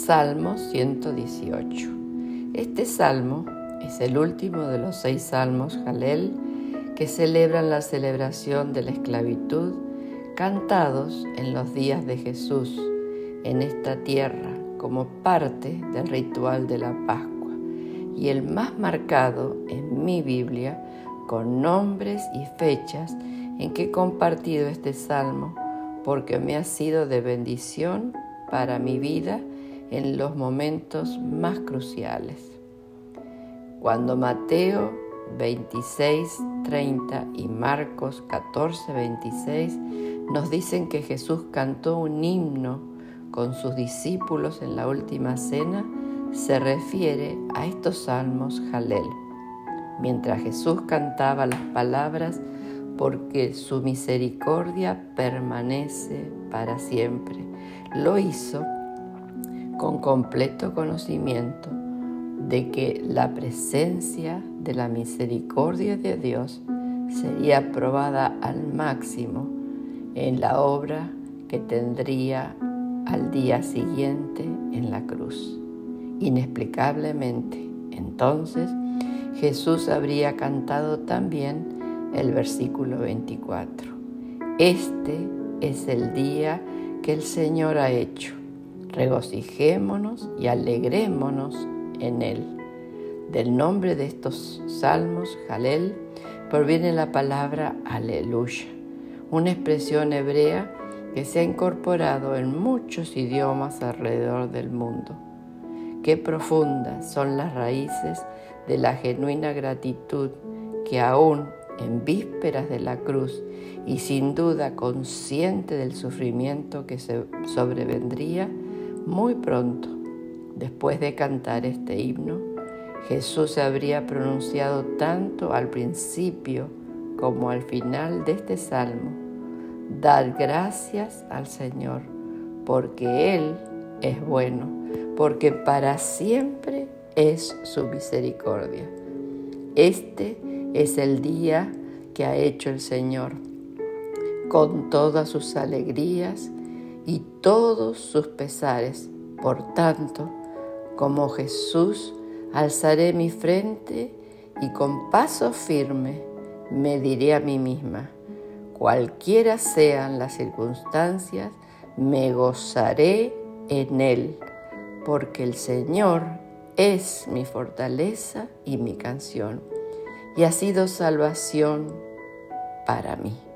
Salmo 118. Este salmo es el último de los 6 salmos Jalel que celebran la celebración de la esclavitud, cantados en los días de Jesús en esta tierra como parte del ritual de la Pascua, y el más marcado en mi Biblia con nombres y fechas en que he compartido este salmo, porque me ha sido de bendición para mi vida en los momentos más cruciales. Cuando Mateo 26:30 y Marcos 14:26 nos dicen que Jesús cantó un himno con sus discípulos en la última cena, se refiere a estos salmos Jalel. Mientras Jesús cantaba las palabras, porque su misericordia permanece para siempre, lo hizo con completo conocimiento de que la presencia de la misericordia de Dios sería probada al máximo en la obra que tendría al día siguiente en la cruz. Inexplicablemente, entonces, Jesús habría cantado también el versículo 24. Este es el día que el Señor ha hecho. Regocijémonos y alegrémonos en él. Del nombre de estos salmos, Jalel, proviene la palabra aleluya, una expresión hebrea que se ha incorporado en muchos idiomas alrededor del mundo. Qué profundas son las raíces de la genuina gratitud que aún en vísperas de la cruz y sin duda consciente del sufrimiento que se sobrevendría muy pronto, después de cantar este himno, Jesús habría pronunciado tanto al principio como al final de este salmo: dad gracias al Señor, porque Él es bueno, porque para siempre es su misericordia. Este es el día que ha hecho el Señor, con todas sus alegrías y todos sus pesares. Por tanto, como Jesús, alzaré mi frente y con paso firme me diré a mí misma: cualquiera sean las circunstancias, me gozaré en Él, porque el Señor es mi fortaleza y mi canción, y ha sido salvación para mí.